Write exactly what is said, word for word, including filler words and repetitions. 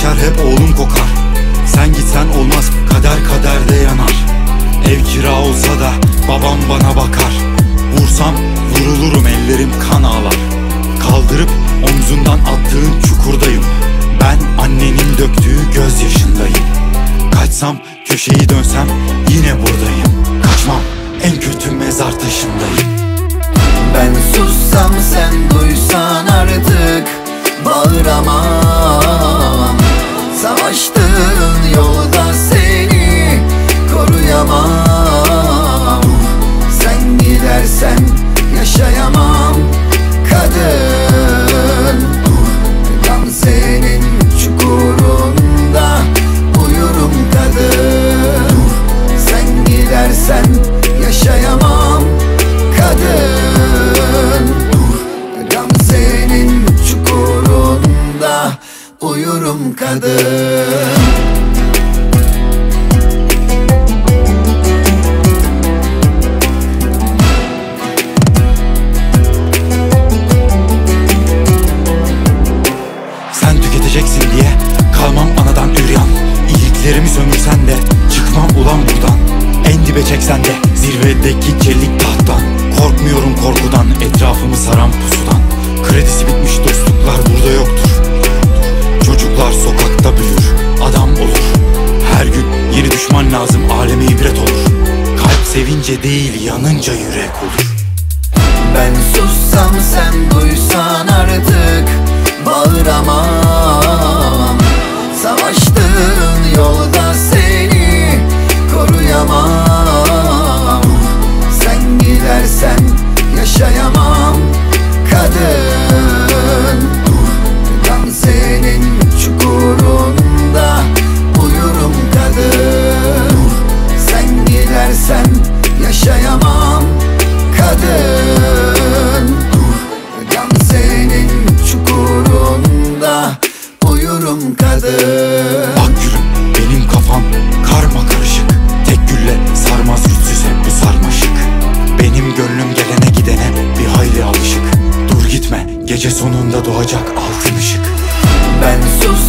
içer hep oğlum kokar. Sen gitsen olmaz, kader kaderde yanar. Ev kira olsa da babam bana bakar. Vursam vurulurum, ellerim kan ağlar. Kaldırıp omzundan attığın çukurdayım. Ben annenin döktüğü gözyaşındayım. Kaçsam, köşeyi dönsem yine buradayım. Kaçmam, en kötü mezar taşındayım. Ben sussam sen duysan artık bağıramam. Savaştığın yolda seni koruyamam. Sen gidersen yaşayamam kadın. Gamze'nin çukurunda uyurum kadın. Sen gidersen yaşayamam kadın. Gamze'nin çukurunda uyurum kadın. Sen tüketeceksin diye kalmam anadan üryan. İyiliklerimi sömürsen de çıkmam ulan buradan. En dibe çeksen de zirvedeki çelik tahttan. Korkmuyorum korkudan, etrafımı saran pusudan. Kredisi bitmiş dostluklar burada yoktur. Çocuklar sokakta büyür, adam olur. Her gün yeni düşman lazım, aleme ibret olur. Kalp sevince değil, yanınca yürek olur. Ben sussam sen duysan artık bağıramam. Savaştığın yolda seni koruyamam. Sen gidersen yaşayamam kadın. Gamze'nin çukurunda uyurum kadın. Sen gidersen yaşayamam kadın. Gamze'nin çukurunda uyurum kadın. Bak gülüm, benim kafam karma karışık. Tek gülle sarmaz güçsüz hep bu sarmaşık. Benim gönlüm gelene gidene bir hayli alışık. Dur gitme, gece sonunda doğacak altın ışık. Ben sus